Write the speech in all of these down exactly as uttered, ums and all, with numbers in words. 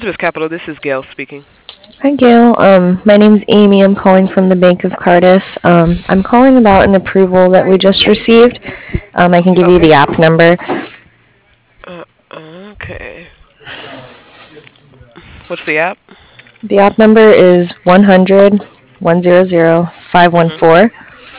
Elizabeth Capital, this is Gail speaking. Hi, Gail. Um, my name's Amy. I'm calling from the Bank of Cardiff. Um, I'm calling about an approval that we just received. Um, I can give you Okay. the app number. Uh, okay. What's the app? The app number is one hundred, one hundred, five one Mhm. four.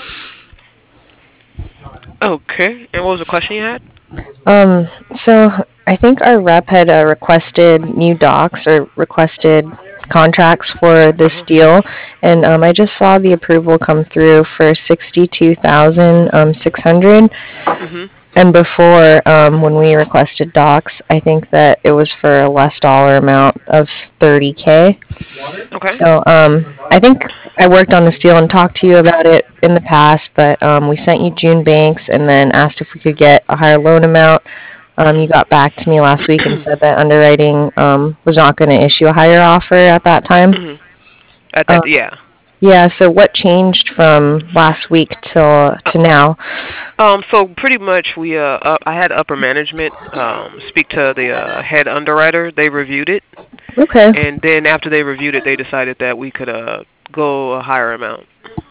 Okay. And what was the question you had? Um, so I think our rep had uh, requested new docs or requested contracts for Uh this huh. deal, and um, I just saw the approval come through for sixty-two thousand six hundred. Mhm. And before, um, when we requested docs, I think that it was for a less dollar amount of thirty k. Okay. So um, I think I worked on this deal and talked to you about it in the past, but um, we sent you June Banks and then asked if we could get a higher loan amount. Um, you Mhm. got back to me last week and said that underwriting um, was not going to issue a higher offer at that time. Mhm. At Um, that, yeah. yeah, so what changed from last week till Uh, to now? Um. So pretty much, we uh, uh, I had upper management um speak to the uh, head underwriter. They reviewed it, Okay. and then after they reviewed it, they decided that we could uh go a higher amount.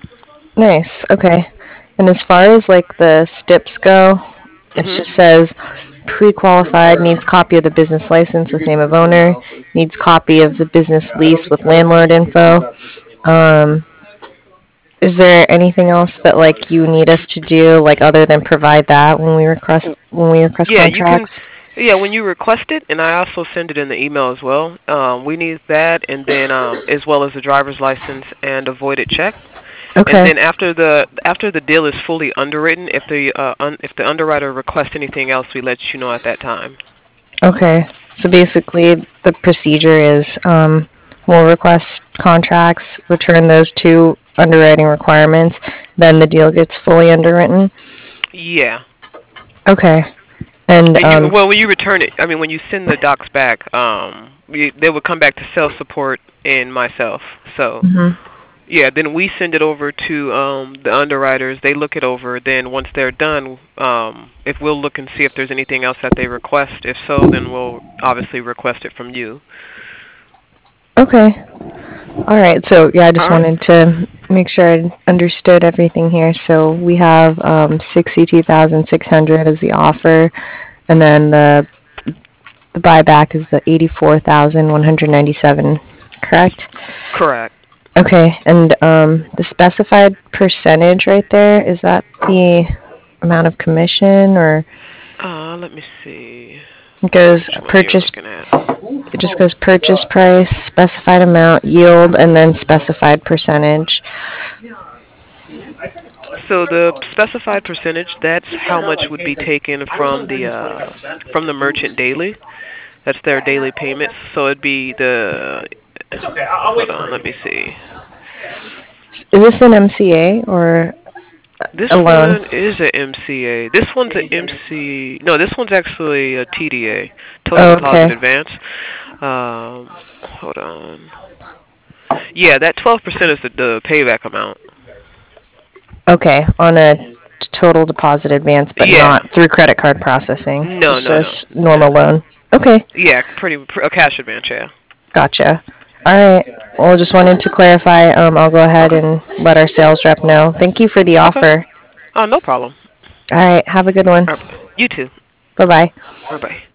Nice. Okay. And as far as like the steps go, it Mhm. just says pre-qualified, needs copy of the business license with name of owner, needs copy of the business lease with landlord info. Um, is there anything else that like you need us to do, like other than provide that when we request when we request Yeah, you can. contracts? Yeah, when you request it, and I also send it in the email as well. Um, we need that, and then um, as well as the driver's license and a voided check. And Okay. then after the after the deal is fully underwritten, if the uh, un, if the underwriter requests anything else, we let you know at that time. Okay. So basically, the procedure is um, we'll request contracts, return those two underwriting requirements, then the deal gets fully underwritten. Yeah. Okay. And And you um, well when you return it, I mean when you send the docs back, um, we, they would come back to sales support and myself. So mhm. yeah, then we send it over to um the underwriters. They look it over. Then once they're done, um, if we'll look and see if there's anything else that they request. If so, then we'll obviously request it from you. Okay. All right. So yeah, I All just right. wanted to make sure I understood everything here. So we have um, sixty-two thousand six hundred as the offer, and then the the buyback is the eighty-four thousand one hundred ninety-seven. Correct? Correct. Okay. And um, the specified percentage right there, is that the amount of commission, or Uh, let me see. it goes Which one are you purchase? looking at? It just goes purchase price, specified amount, yield, and then specified percentage. So the specified percentage, that's how much would be taken from the uh from the merchant daily. That's their daily payments. So it'd be the hold on, let me see. Is this an M C A or This a loan? one is a M C A. This one's a M C. No, this one's actually a T D A, total Oh, deposit okay. advance. Um, hold on. Yeah, that twelve percent is the, the payback amount. Okay, on a total deposit advance, but Yeah. not through credit card processing. No, It's no, no. just normal loan. Okay, Yeah, pretty a cash advance. Yeah. gotcha. All right. Well, just wanted to clarify. Um, I'll go ahead Okay. and let our sales rep know. Thank you for the Okay. offer. Oh, no problem. All right. Have a good one. All right. You too. Bye bye. Bye bye.